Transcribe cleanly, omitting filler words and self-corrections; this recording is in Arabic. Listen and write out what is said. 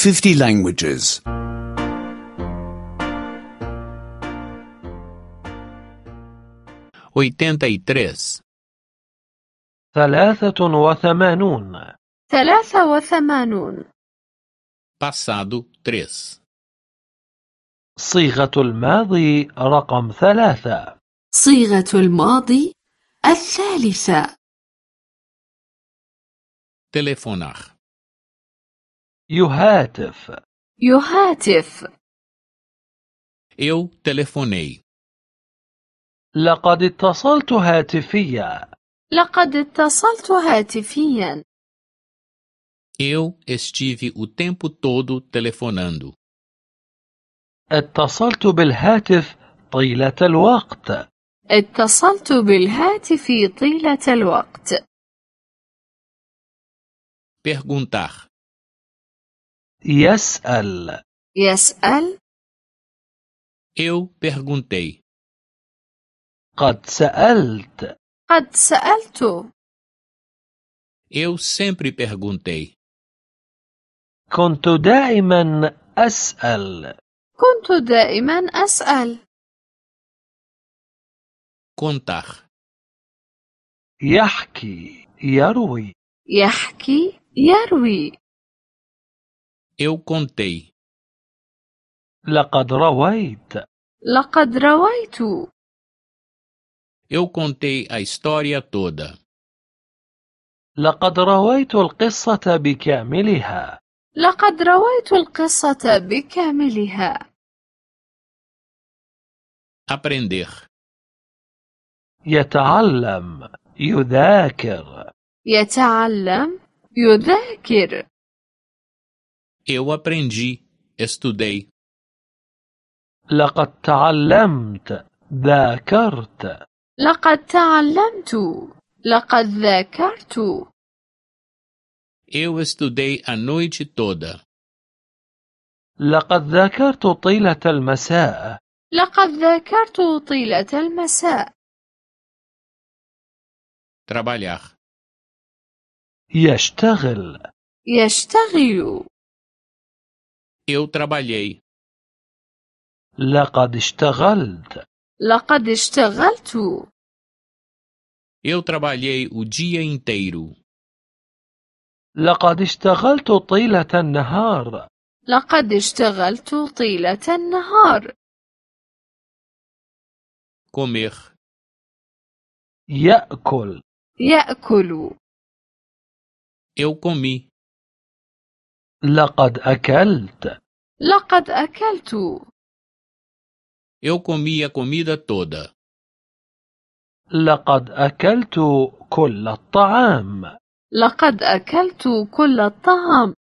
50 languages. 83. 83. 83. Passado 3. صيغة الماضي رقم 3. صيغة الماضي 3. Telefonar. يهاتف. يهاتف. Eu telefonei. لقد اتصلت هاتفيا. لقد اتصلت هاتفيا. Eu estive o tempo todo telefonando. اتصلت بالهاتف طيلة الوقت. اتصلت بالهاتف طيلة الوقت. Perguntar. يسأل. يسأل. Eu perguntei. قد سألت. قد سألت. Eu sempre perguntei. كنت دائما أسأل. كنت دائما أسأل. Contar. يحكي. يروي. يحكي. يروي. Eu contei. لقد رويت. لقد رويت. Eu contei a história toda. لقد رويت القصة بكاملها. لقد رويت القصة بكاملها. Aprender. يتعلم. يذاكر. يتعلم. يذاكر. Eu aprendi. Estudei. لقد تعلمت. ذاكرت. لقد تعلمت. لقد ذاكرت. Eu estudei a noite toda. لقد ذاكرت طيلة المساء. لقد ذاكرت طيلة المساء. Trabalhar. يشتغل. يشتغل. Eu trabalhei. لقد اشتغلت. لقد اشتغلت. Eu trabalhei o dia inteiro. لقد اشتغلت طيلة النهار. لقد اشتغلت طيلة النهار. Comer. يأكل. يأكل. Eu comi. لقد أكلت. لقد أكلت. Eu comi a comida toda. لقد أكلت كل الطعام. لقد أكلت كل الطعام.